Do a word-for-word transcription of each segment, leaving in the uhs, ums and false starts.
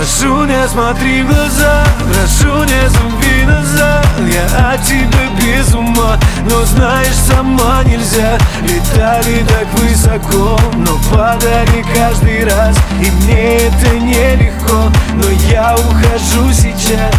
Прошу, не смотри в глаза, прошу, не зови назад. Я от тебя без ума, но знаешь, сама нельзя. Летали так высоко, но падали каждый раз. И мне это нелегко, но я ухожу сейчас.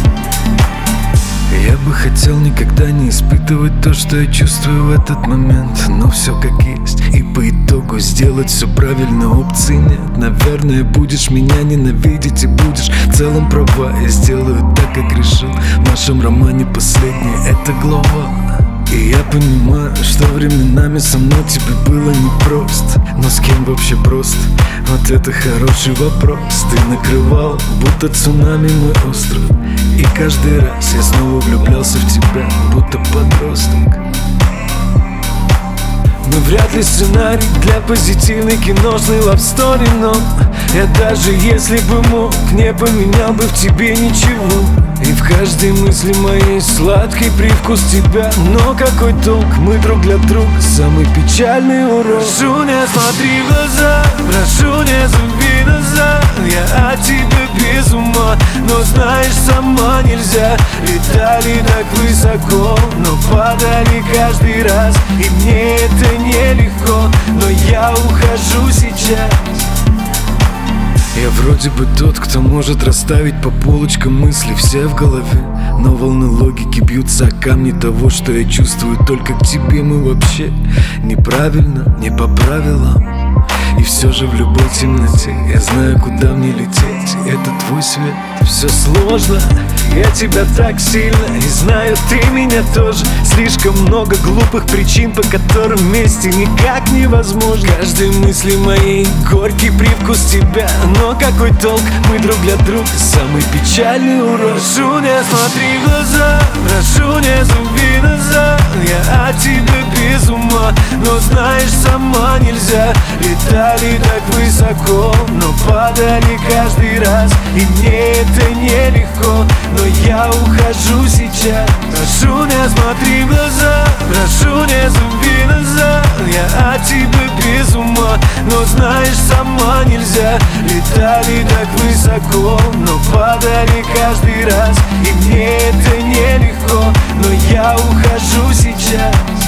Я бы хотел никогда не испытывать то, что я чувствую в этот момент. Но все как есть, и по итогу сделать все правильно, опций нет. Наверное, будешь меня ненавидеть и будешь в целом права. Я сделаю так, как решил. В нашем романе последняя эта глава. И я понимаю, что временами со мной тебе было непросто. Но с кем вообще просто? Вот это хороший вопрос. Ты накрывал, будто цунами мой остров. И каждый раз я снова влюблялся в тебя, будто подросток. Но вряд ли сценарий для позитивной киношной лавстори. Но я даже если бы мог, не поменял бы в тебе ничего. И в каждой мысли моей сладкий привкус тебя. Но какой толк, мы друг для друга самый печальный урок. Прошу, не смотри в глаза, прошу, не зови назад. Я от тебя без ума, но знаешь, сама нельзя. Летали так высоко, но падали каждый раз. И мне это нелегко, но я ухожу сейчас. Я вроде бы тот, кто может расставить по полочкам мысли все в голове. Но волны логики бьются о камни того, что я чувствую только к тебе. Мы вообще неправильно, не по правилам. И все же в любой темноте я знаю, куда мне лететь. Это твой свет. Все сложно, я тебя так сильно. И знаю, ты меня тоже. Слишком много глупых причин, по которым вместе никак невозможно. В каждой мысли моей горький привкус тебя. Но какой толк, мы друг для друга самый печальный урок. Прошу, не смотри в глаза, прошу, не зови назад. Я от тебя без ума, но знаешь, сама нельзя. Летали так высоко, но падали каждый раз. И мне это нелегко, но я ухожу сейчас. Прошу, не смотри в глаза, прошу, не зови назад. Я от тебя без ума, но знаешь, сама нельзя. Летали так высоко, но падали каждый раз. И мне это нелегко, но я ухожу сейчас.